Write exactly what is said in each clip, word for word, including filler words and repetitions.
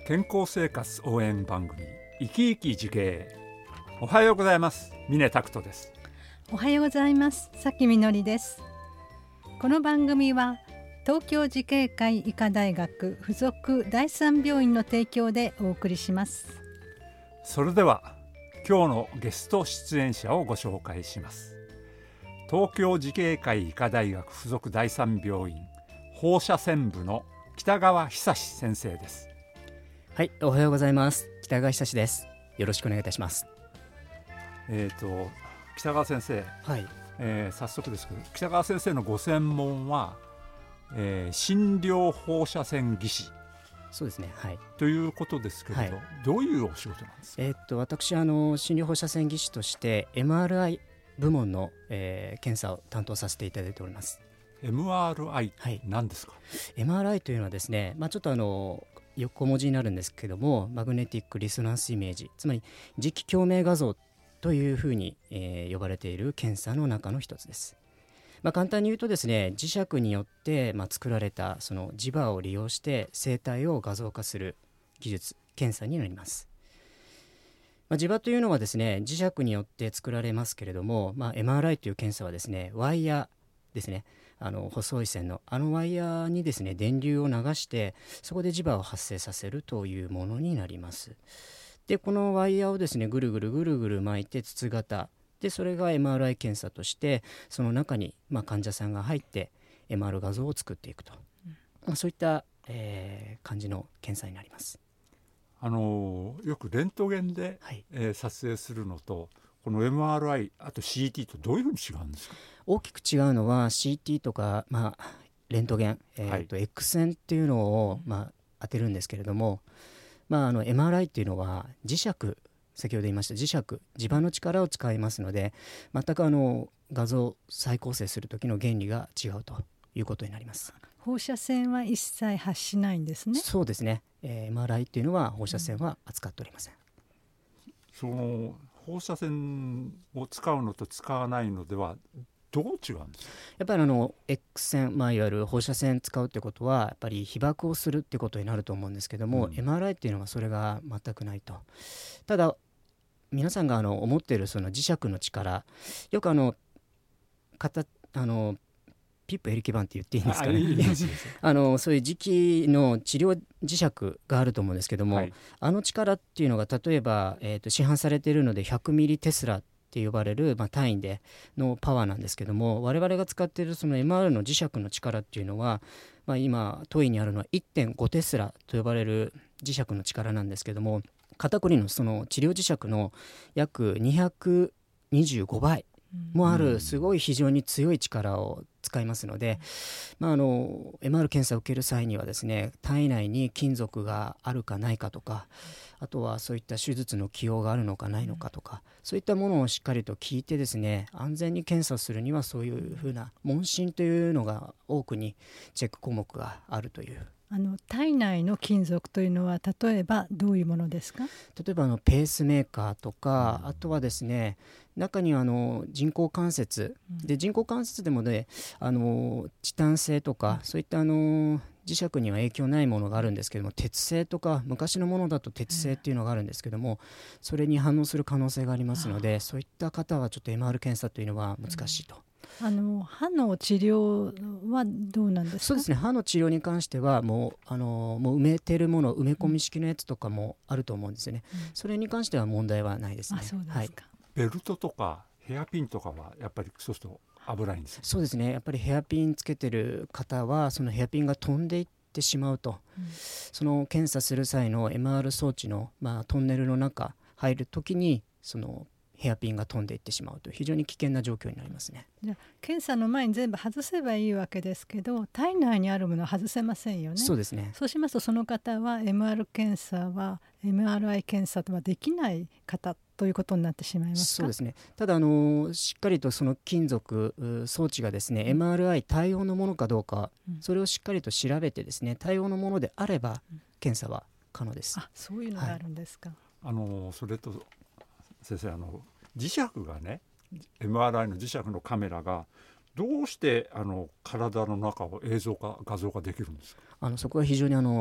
健康生活応援番組生き生き自経。おはようございます。峰拓人です。 おはようございます。さきみのりです。この番組は東京慈恵会医科大学附属第三病院の提供でお送りします。 それでは今日のゲスト出演者をご紹介します。東京慈恵会医科大学附属第三病院放射線部の北川久先生です。 はい、おはようございます。北川久です。よろしくお願いいたします。 えーと北川先生、 はいえー、早速ですけど、北川先生のご専門は、えー、診療放射線技師。 そうですね、はい、 ということですけれど、はい、どういうお仕事なんですか？ えー、っと私あの診療放射線技師として エムアールアイ 部門の、えー、検査を担当させていただいております。 エムアールアイ 何ですか？はい、 エムアールアイ というのはですね、まあ、ちょっとあの横文字になるんですけども、マグネティックリソナンスイメージ、つまり磁気共鳴画像というふうに、えー、呼ばれている検査の中の一つです。まあ、簡単に言うとですね、磁石によって、まあ、作られたその磁場を利用して生体を画像化する技術検査になります。まあ、磁場というのはですね、磁石によって作られますけれども、まあ、エムアールアイ という検査はですね、ワイヤーですね、あの細い線のあのワイヤーにですね電流を流して、そこで磁場を発生させるというものになります。でこのワイヤーをですねぐるぐるぐるぐる巻いて筒型で、それが エムアールアイ 検査としてその中に、まあ、患者さんが入って エムアール 画像を作っていくと、うんまあ、そういった、えー、感じの検査になります。 あのよくレントゲンで、はいえー、撮影するのとこの エムアールアイ、 あと シーティー とどういうふうに違うんですか？ 大きく違うのは シーティー とか、まあ、レントゲン、えーとはい、X 線っていうのを、まあ、当てるんですけれども、まあ、あの エムアールアイ っていうのは磁石、先ほど言いました磁石、磁場の力を使いますので、全くあの画像再構成する時の原理が違うということになります。 放射線は一切発しないんですね。 そうですね、えー、エムアールアイ っていうのは放射線は扱っておりません。 うん、その放射線を使うのと使わないのではどう違うんですか？ やっぱりあの X 線、まあ、いわゆる放射線使うってことはやっぱり被曝をするってことになると思うんですけども、うん、エムアールアイ っていうのはそれが全くないと。ただ皆さんがあの思っているその磁石の力、よくあの型あのピップエリキバンって言っていいんですかね。いいですあのそういう磁気の治療磁石があると思うんですけども、はい、あの力っていうのが例えば、えーと、市販されているのでひゃくミリテスラって呼ばれる、まあ、単位でのパワーなんですけども、我々が使っているその エムアール の磁石の力っていうのは、まあ、今トイにあるのは いってんご テスラと呼ばれる磁石の力なんですけども、肩こりのその治療磁石の約にひゃくにじゅうごばいもあるすごい非常に強い力を使いますので、まあ、あの エムアール 検査を受ける際にはですね、体内に金属があるかないかとか、あとはそういった手術の起用があるのかないのかとか、そういったものをしっかりと聞いてですね、安全に検査するにはそういうふうな問診というのが多くにチェック項目があるという。 あの体内の金属というのは例えばどういうものですか？ 例えばあのペースメーカーとか、あとはですね、中にはあの人工関節で、人工関節でもね、あのチタン製とかそういったあの磁石には影響ないものがあるんですけども、鉄製とか昔のものだと鉄製っていうのがあるんですけども、それに反応する可能性がありますので、そういった方はちょっと エムアール 検査というのは難しいと。 あの歯の治療はどうなんですか？ そうですね、歯の治療に関してはもうあのもう埋めてるもの、埋め込み式のやつとかもあると思うんですよね、うん、それに関しては問題はないですね。 あ、そうですか。 はい、 ベルトとかヘアピンとかはやっぱりそうすると危ないんですか？ そうですね、やっぱりヘアピンつけてる方はそのヘアピンが飛んでいってしまうと、うん、その検査する際の エムアール 装置の、まあ、トンネルの中入るときにそのヘアピンが飛んでいってしまうという非常に危険な状況になりますね。 じゃあ検査の前に全部外せばいいわけですけど、体内にあるものは外せませんよね。 そうですね。 そうしますとその方は エムアール 検査は エムアールアイ 検査とはできない方ということになってしまいますか？ そうですね。ただあのしっかりとその金属装置がですね、うん、エムアールアイ 対応のものかどうか、うん、それをしっかりと調べてですね、対応のものであれば検査は可能です。 あ、そういうのがあるんですか。はい、 あのそれと先生、あの磁石がね、 エムアールアイ の磁石のカメラがどうしてあの体の中を映像化画像化できるんですか？ あのそこは非常にあの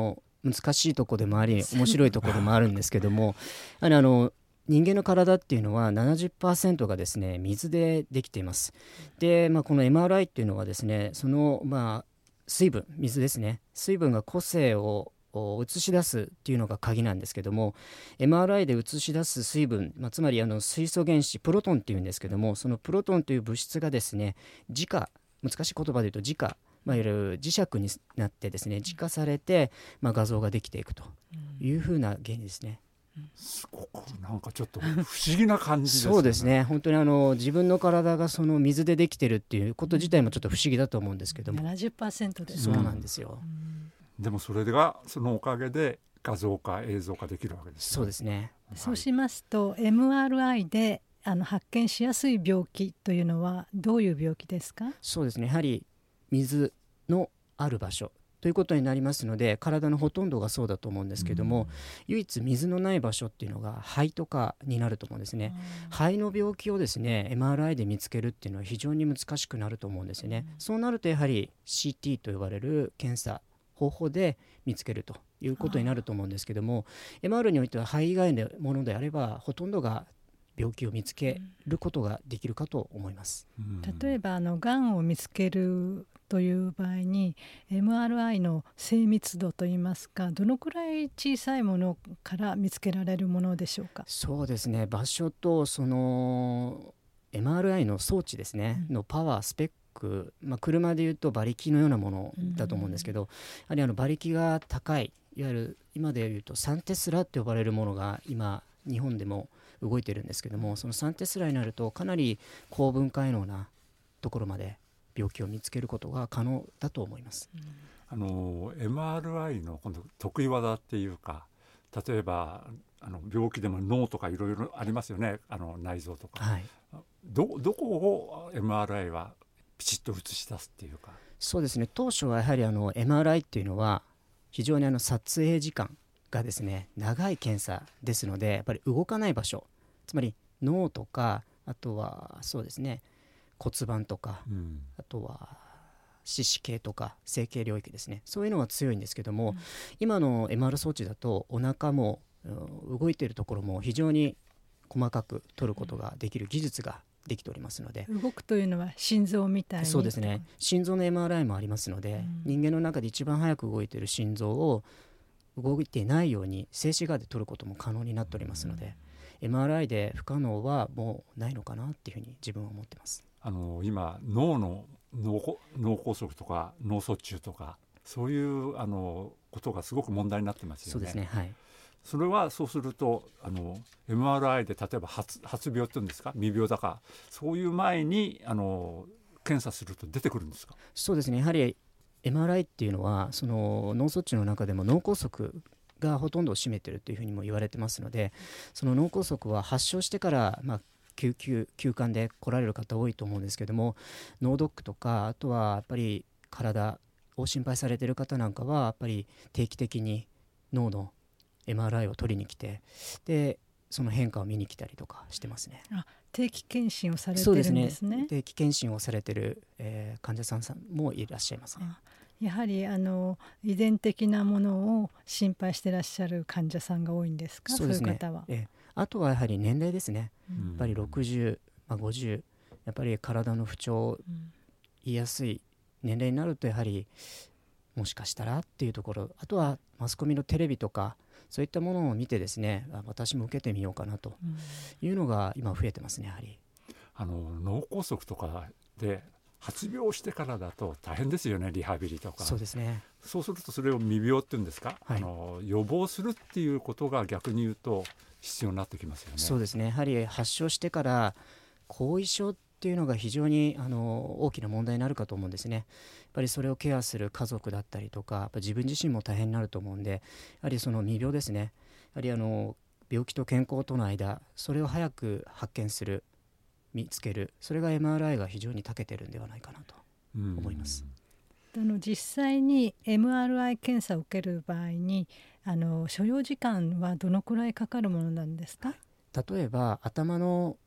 難しいところでもあり面白いところでもあるんですけどもあのあの人間の体っていうのは ななじゅっパーセント がですね水でできています。で、まあ、この エムアールアイ っていうのはですねその、まあ、水分水ですね水分が個性を映し出すっていうのが鍵なんですけども エムアールアイ で映し出す水分、まあ、つまりあの水素原子プロトンっていうんですけどもそのプロトンという物質がですね磁化難しい言葉で言うと磁化まあ、いわゆる磁石になってですね磁化されて、まあ、画像ができていくというふうな原理ですね。 すごくなんかちょっと不思議な感じですね。 そうですね本当にあの自分の体がその水でできてるっていうこと自体もちょっと不思議だと思うんですけどもななじゅっパーセント です、 そうなんですよ、 うん、でもそれがそのおかげで画像化映像化できるわけです、ね、 そうですね、 はい、そうしますと エムアールアイ であの発見しやすい病気というのはどういう病気ですか？ そうですねやはり水のある場所ということになりますので体のほとんどがそうだと思うんですけども、うん、唯一水のない場所っていうのが肺とかになると思うんですね、うん、肺の病気をですね エムアールアイ で見つけるっていうのは非常に難しくなると思うんですよね、うん、そうなるとやはり シーティー と呼ばれる検査方法で見つけるということになると思うんですけども エムアール においては肺以外のものであればほとんどが病気を見つけることができるかと思います、うん、 例えばあのがんを見つけるという場合に エムアールアイ の精密度といいますかどのくらい小さいものから見つけられるものでしょうか？ そうですね場所とその エムアールアイ の装置ですね、うん、のパワースペック、まあ、車でいうと馬力のようなものだと思うんですけど、うん、やはりあの馬力が高いいわゆる今でいうとさんテスラって呼ばれるものが今日本でも動いてるんですけどもそのさんテスラになるとかなり高分解能なところまで病気を見つけることが可能だと思います、うん、 あの エムアールアイ の今度得意技っていうか例えばあの病気でも脳とかいろいろありますよねあの内臓とか、はい、ど, どこを エムアールアイ はピチッと映し出すっていうかそうですね当初はやはりあの エムアールアイ っていうのは非常にあの撮影時間がですね長い検査ですのでやっぱり動かない場所つまり脳とかあとはそうですね骨盤とか、うん、あとは四肢系とか整形領域ですねそういうのが強いんですけども、うん、今の エムアール 装置だとお腹も動いているところも非常に細かく取ることができる技術ができておりますので、 動くというのは心臓みたいにそうですね心臓の エムアールアイ もありますので、うん、人間の中で一番早く動いている心臓を動いていないように静止画で撮ることも可能になっておりますので、うん、エムアールアイ で不可能はもうないのかなっていうふうに自分は思ってます。 あの今脳の 脳, 脳梗塞とか脳卒中とかそういうあのことがすごく問題になってますよね。 そうですね、はい、 それはそうするとあの エムアールアイ で例えば 発, 発病っていうんですか未病だかそういう前にあの検査すると出てくるんですか？ そうですねやはり エムアールアイ っていうのはその脳卒中の中でも脳梗塞がほとんどを占めているというふうにも言われてますのでその脳梗塞は発症してから、まあ、救急急患で来られる方多いと思うんですけども脳ドックとかあとはやっぱり体を心配されている方なんかはやっぱり定期的に脳の エムアールアイ を取りに来てでその変化を見に来たりとかしてますね。 あ定期検診をされてるんですね。 そうですね定期検診をされている、えー、患者さんさんもいらっしゃいますね。 やはりあの遺伝的なものを心配していらっしゃる患者さんが多いんですか？そうですね、そういう方は、 えー、あとはやはり年齢ですね、うん、やっぱりろくじゅう、まあ、ごじゅうやっぱり体の不調、うん、言いやすい年齢になるとやはりもしかしたらっていうところあとはマスコミのテレビとかそういったものを見てですね私も受けてみようかなというのが今増えてますね。やはりあの脳梗塞とかで発病してからだと大変ですよねリハビリとか。 そうですねそうするとそれを未病っていうんですか、はい、あの予防するっていうことが逆に言うと必要になってきますよね。 そうですねやはり発症してから後遺症っていうのが非常にあの大きな問題になるかと思うんですね。やっぱりそれをケアする家族だったりとかやっぱ自分自身も大変になると思うんでやはりその未病ですねやはりあの病気と健康との間それを早く発見する見つけるそれが エムアールアイ が非常に長けてるんではないかなと思います。 あの実際に エムアールアイ 検査を受ける場合にあの所要時間はどのくらいかかるものなんですか？ 例えば頭の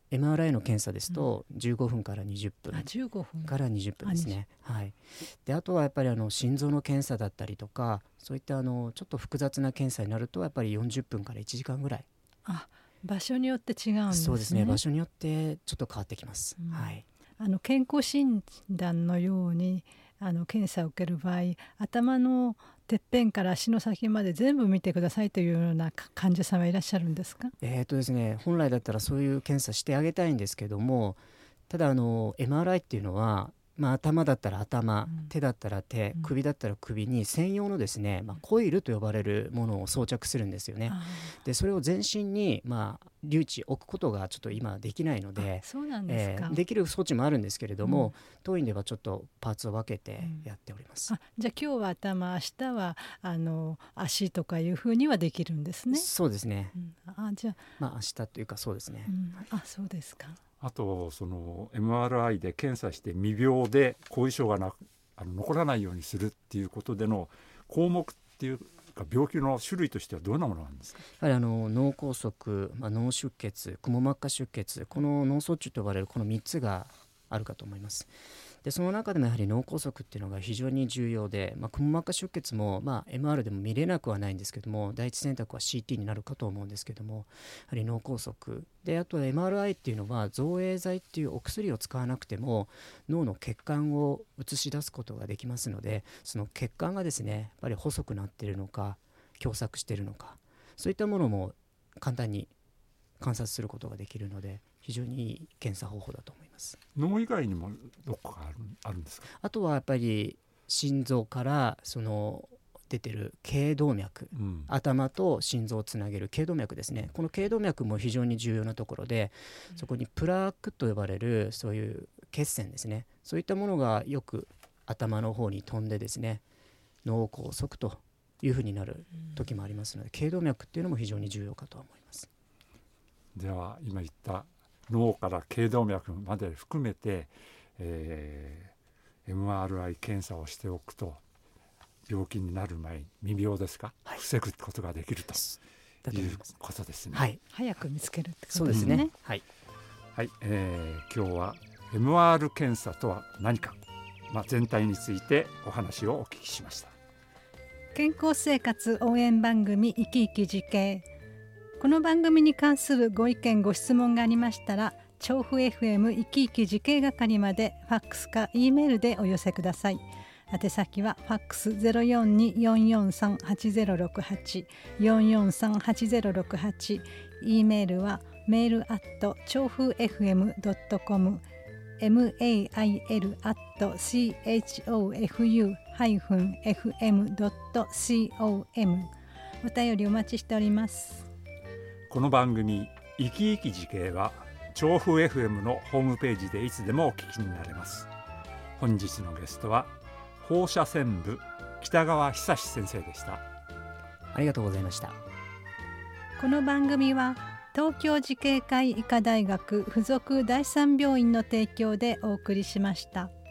エムアールアイ の検査ですとじゅうごふんからにじゅっぷん、 あじゅうごふんからにじゅっぷんですね。はい、であとはやっぱりあの心臓の検査だったりとか、そういったあのちょっと複雑な検査になるとやっぱりよんじゅっぷんからいちじかんぐらい。 あ、場所によって違うんですね。 そうですね、場所によってちょっと変わってきます。 うん、 はい、 あの健康診断のようにあの検査を受ける場合、頭のてっぺんから足の先まで全部見てくださいというような患者さんはいらっしゃるんですか？ えーとですね、本来だったらそういう検査してあげたいんですけども、ただあの エムアールアイ っていうのは、まあ、頭だったら頭、 うん、 手だったら手、 うん、 首だったら首に専用のですね、まあ、コイルと呼ばれるものを装着するんですよね。でそれを全身に、まあ、留置置くことがちょっと今できないので、 そうなんですか。 えー、できる装置もあるんですけれども、 うん、 当院ではちょっとパーツを分けてやっております。 うん、あ、じゃあ今日は頭、明日はあの足とかいうふうにはできるんですね。 そうですね、 うん、あ、じゃあ、 まあ、明日というかそうですね、 うん、あ、そうですか。 あとその エムアールアイ で検査して未病で後遺症がなあの残らないようにするっていうことでの項目っていうか病気の種類としてはどんなものなんですか？ やはりあの脳梗塞、まあ、脳出血、くも膜下出血、この脳卒中と呼ばれるこのみっつがあるかと思います。でその中でもやはり脳梗塞っていうのが非常に重要で、まあ、くも膜下出血も、まあ、エムアール でも見れなくはないんですけども、第一選択は シーティー になるかと思うんですけども、やはり脳梗塞で、あとは エムアールアイ っていうのは造影剤っていうお薬を使わなくても脳の血管を映し出すことができますので、その血管がですねやっぱり細くなっているのか狭窄しているのか、そういったものも簡単に観察することができるので非常にいい検査方法だと思います。 脳以外にもどこかある、あるんですか？ あとはやっぱり心臓からその出てる頸動脈、うん、頭と心臓をつなげる頸動脈ですね。この頸動脈も非常に重要なところで、うん、そこにプラークと呼ばれるそういう血栓ですね、そういったものがよく頭の方に飛んでですね、脳梗塞というふうになる時もありますので、頸動脈っていうのも非常に重要かと思います。 では今言った脳から頸動脈まで含めて、えー、エムアールアイ 検査をしておくと病気になる前に未病ですか、はい、防ぐことができるということですね。 はい、 早く見つけるってことですね。 そうですね。はい、 はい、えー、今日は エムアール 検査とは何か、まあ、全体についてお話をお聞きしました。 健康生活応援番組生き生き慈恵。この番組に関するご意見ご質問がありましたら、調布 エフエム 生き生き慈恵係までファックスか E メールでお寄せください。宛先はファックス ゼロよんに よんよんさん はちゼロろくはち よんよんさん はちゼロろくはち、 E メールはメールアット調布 エフエム ドットコム メール アット チョフ エフエム ドットコム お便りお待ちしております。 この番組生き生き慈恵は調布 エフエム のホームページでいつでもお聞きになれます。本日のゲストは放射線部北川久先生でした。 ありがとうございました。 この番組は東京慈恵会医科大学附属第三病院の提供でお送りしました。